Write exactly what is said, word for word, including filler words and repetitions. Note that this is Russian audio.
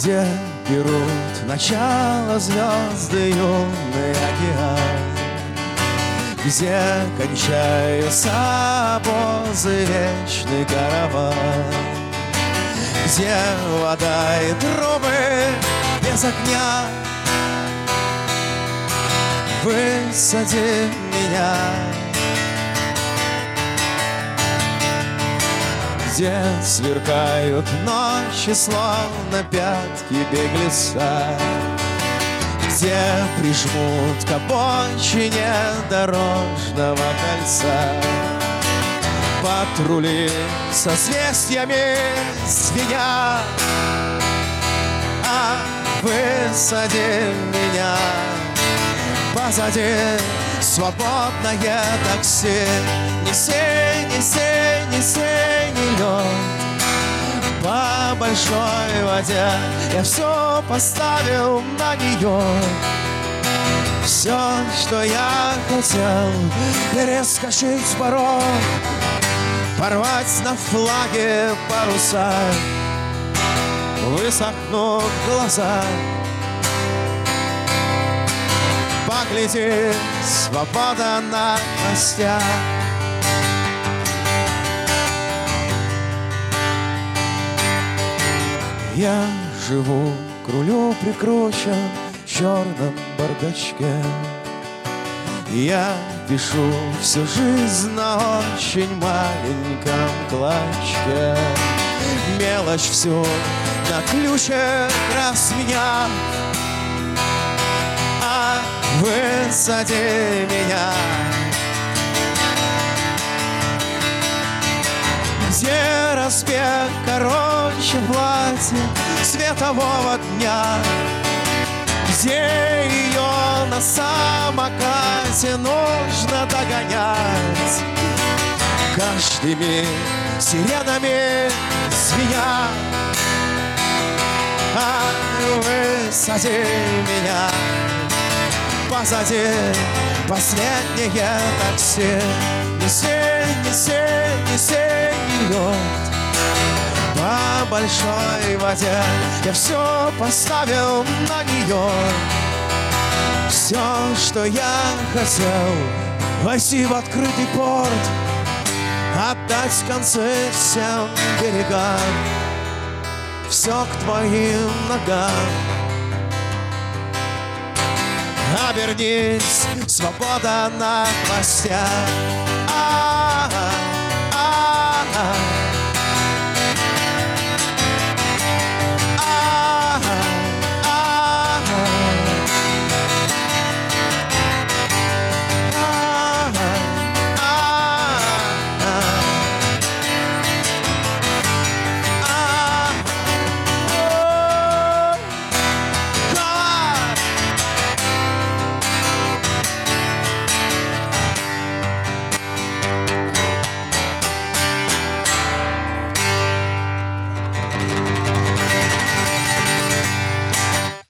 где берут начало звезды юный океан, где кончаются обозы, вечный караван, где вода и трубы без огня. Высади меня, где сверкают ночи, словно пятки беглеца, где прижмут к обочине дорожного кольца. Патрули со созвездиями звеня, а высади меня. Позади свободное такси, неси, неси, неси нее. По большой воде я все поставил на нее. Все, что я хотел, перескочить порог, порвать на флаге паруса, высохнут глаза. Погляди, свобода на костях. Я живу, к рулю прикручен в черном бардачке. Я пишу всю жизнь на очень маленьком клочке. Мелочь всю на ключик разменяв, а высади меня. Где разбег короче платья светового дня, где ее на самокате нужно догонять. Каждый миг сиренами звеня, а высади меня. Позади последнее такси, неси, неси, неси ее. По большой воде я все поставил на нее. Все, что я хотел, войти в открытый порт, отдать концы всем берегам, все к твоим ногам. Обернись, свобода на хвосте, а